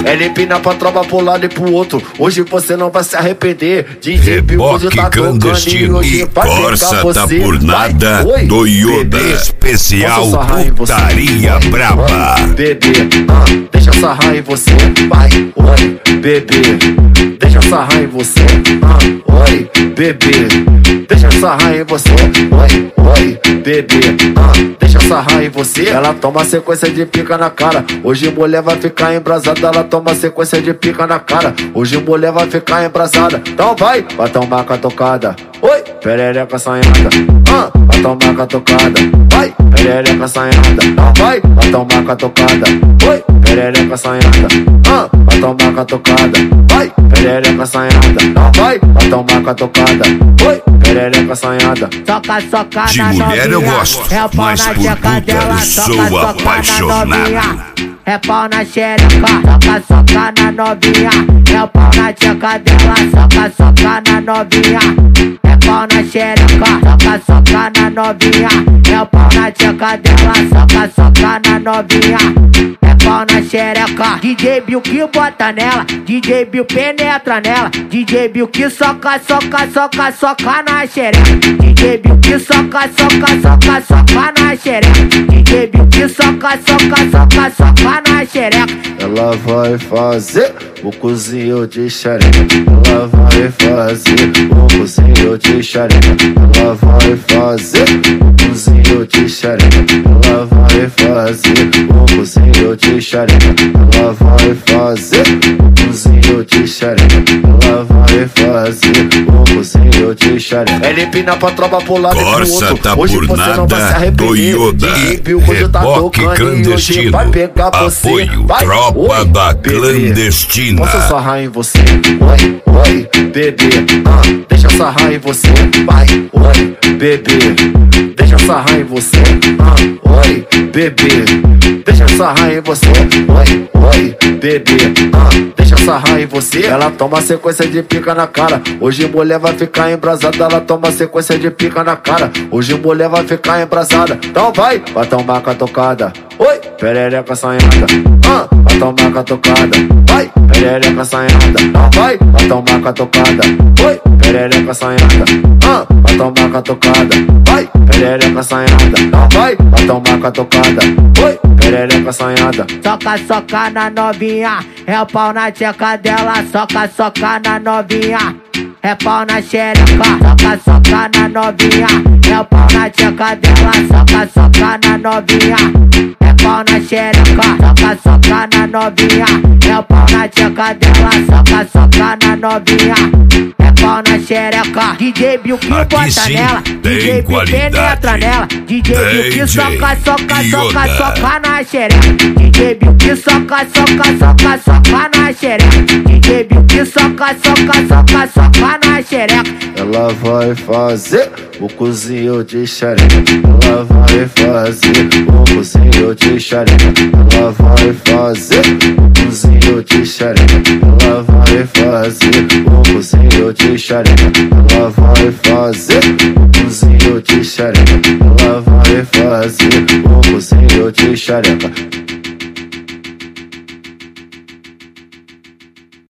Ela empina pra tropa pro lado e pro outro. Hoje você não vai se arrepender. DJ Bilbujo tá clandestino e Corsa tá por nada. Do Yoda especial putaria braba. Bebê, deixa sarrar em você. Vai, oi, bebê. Deixa sarrar em você. Oi, bebê. Deixa sarrar em você. Oi, bebê. Deixa sarrar em você. Ela toma sequência de pica na cara. Hoje mulher vai ficar embrasada. Ela toma sequência de pica na cara. Hoje mulher vai ficar embrasada. Então vai tomar catucada. Oi, perereca assanhada. Vai tomar catucada. Vai, perereca assanhada. Vai tomar catucada. Oi, perereca assanhada. Vai tomar catucada. Vai, perereca assanhada. Vai tomar catucada. Oi, perereca assanhada. Soca de na mulher eu novinha, gosto, é o pau mas na por tcheca puta dela. eu sou apaixonado. É pau na xereca, soca na novinha. É o pau na tcheca dela, soca na novinha. É pau na xereca, soca na novinha. É o pau na tcheca dela, soca na novinha. É pau na xereca. DJ Bill que bota nela, DJ Bill penetra nela. DJ Bill que soca na xereca. DJ Bill que soca na xereca. DJ Bill que soca na xereca. Ela vai fazer o cozinho de xereca. Ela vai fazer o cozinho de xereca. Ela vai fazer o cozinho de xereca. Ela vai fazer o cozinho de xereca. Ela vai fazer o cozinho de xereca. Ela vai fazer o cozinho de xereca. Ela empina pra tropa pro lado e pro Corsa outro. tá Hoje por você não vai se nada. arrepender. Do Yoda reboque clandestino. Vai pegar você. Apoio Vai, tropa oi, da bebê. clandestina. Posso sarrar em você? Oi, bebê. Deixa sarrar em você. Vai, oi, bebê. Deixa sarrar em você. Oi, bebê. Deixa sarrar em você. Oi, bebê. Deixa sarrar em você. Ela toma sequência de pica na cara. Hoje mulher vai ficar embrasada. Ela toma sequência de pica na cara. Hoje mulher vai ficar embrasada. Então vai tomar catucada. Oi, perereca assanhada. Vai tomar catucada. Vai, perereca assanhada. Vai tomar catucada. Oi, perereca assanhada. Vai tomar catucada. Vai, perereca assanhada. Vai tomar catucada. Oi, perereca assanhada. Soca na novinha. É o pau na tcheca dela. Soca na novinha. É pau na xereca, soca na novinha. É o pau na tcheca dela, soca na novinha. É pau na xereca, soca na novinha. É o pau na tcheca dela, soca na novinha. É pau na xereca. DJ Bill que Aqui bota sim, nela, DJ Bill penetra nela. DJ Bill que soca na xereca. DJ Bill que soca na xereca. DJ Bill que soca na xereca. Ela vai fazer o cozinho de xereca. Ela vai fazer o cozinho de xereca. Ela vai fazer o cozinho de xereca. Ela vai fazer o cozinho de xereca. Ela vai fazer o cozinho de xereca. Ela vai fazer o cozinho de xereca.